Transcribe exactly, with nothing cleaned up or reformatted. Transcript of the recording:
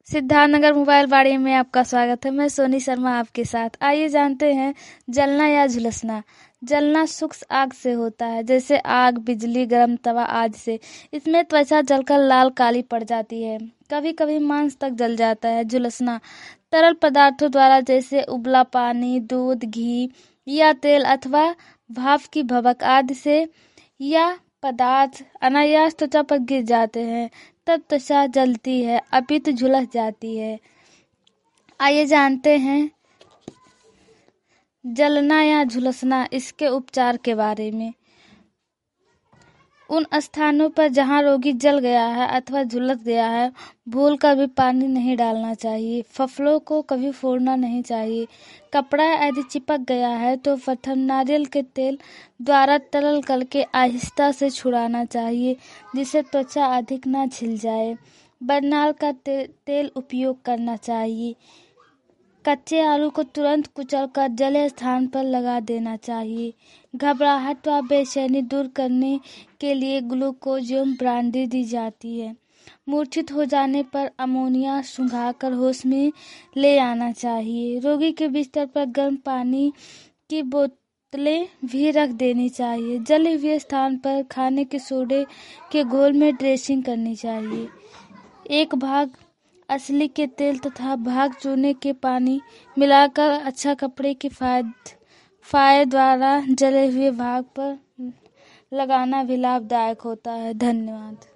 Siddharthnagar mobile बाड़ी में आपका स्वागत है। मैं सोनी शर्मा आपके साथ। आइए जानते हैं जलना या झुलसना। जलना सूक्ष्म आग से होता है, जैसे आग, बिजली, गर्म तवा आदि से। इसमें त्वचा जलकर लाल काली पड़ जाती है, कभी कभी मांस तक जल जाता है। झुलसना तरल पदार्थों द्वारा, जैसे उबला पानी, दूध, घी या तेल अथवा भाप की भभक आदि से या पदार्थ अनायास त्वचा पर गिर जाते हैं, तब त्वचा जलती है, अपितु झुलस जाती है। आइए जानते हैं जलना या झुलसना, इसके उपचार के बारे में। उन स्थानों पर जहां रोगी जल गया है अथवा झुलस गया है, भूल कर भी पानी नहीं डालना चाहिए। फफलों को कभी फोड़ना नहीं चाहिए। कपड़ा यदि चिपक गया है तो प्रथम नारियल के तेल द्वारा तरल करके आहिस्ता से छुड़ाना चाहिए, जिससे त्वचा अधिक ना छिल जाए। बरनाल का ते, तेल उपयोग करना चाहिए। कच्चे आलू को तुरंत कुचलकर जले स्थान पर लगा देना चाहिए। घबराहट व बेचैनी दूर करने के लिए ग्लूकोज एवं ब्रांडी दी जाती है। मूर्छित हो जाने पर अमोनिया सुंघाकर होश में ले आना चाहिए। रोगी के बिस्तर पर गर्म पानी की बोतलें भी रख देनी चाहिए। जले हुए स्थान पर खाने के सोडे के घोल में ड्रेसिंग करनी चाहिए। एक भाग असली के तेल तथा भाग चूने के पानी मिलाकर अच्छा कपड़े के फायद फाये द्वारा जले हुए भाग पर लगाना भी लाभदायक होता है। धन्यवाद।